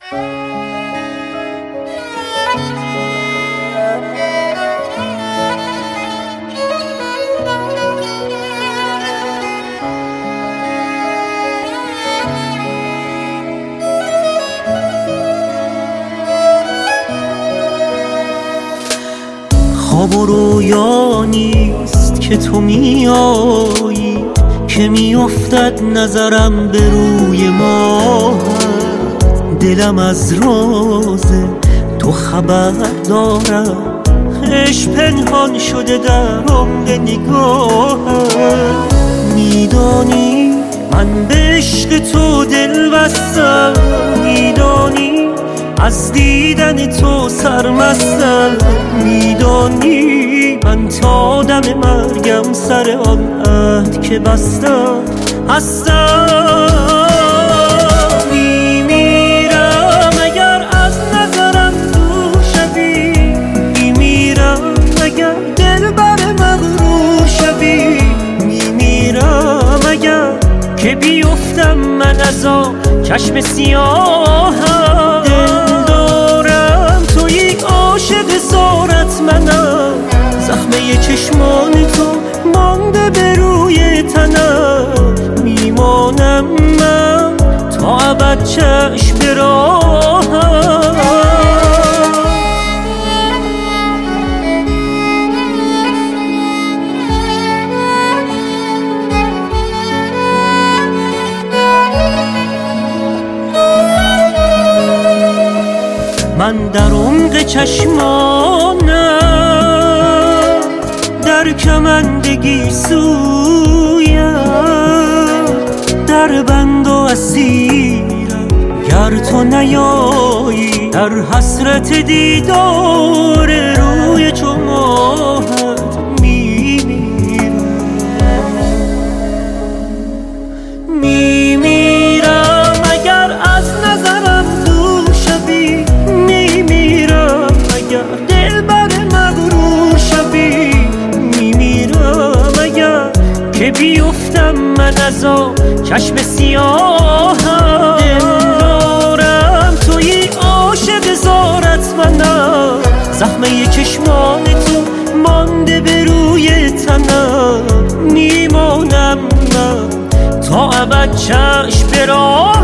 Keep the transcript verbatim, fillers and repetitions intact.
خواب و رویا نیست که تو میایی، که میافتد نظرم به روی ماه. دلم از راز تو خبر دارم، عشق پنهان شده در عمق نگاه. میدانی من به عشق تو دل بستم، میدانی از دیدن تو سرمستم، میدانی من تا دم مرگم سر آن عهد که بستم هستم. میمیرم اگر از نظرم دور شوی، میمیرم اگر دل بر مغرور شوی، میمیرم اگر که بیفتم من از آن چشم سیاهم. عاشق زارت منم، زخمه چشمان تو مانده به روی تنم. میمانم من تا ابد چشم به راهم. من در عمق چشمانم در کمندگی سویم، در بند و اسیرم گر تو نیایی، در حسرت دیدار روی چو ماهت میمیرم. میمیرم اگر از نظرم دور شوی، میمیرم اگر دل بر مغرور شوی، میمیرم اگر که بیفتم من از آن چشم سیاهم. دلدارم تویی عاشق زارت منم، زخمه چشمان تو مانده به روی تنم. میمانم من تا ابد چشم به راهم.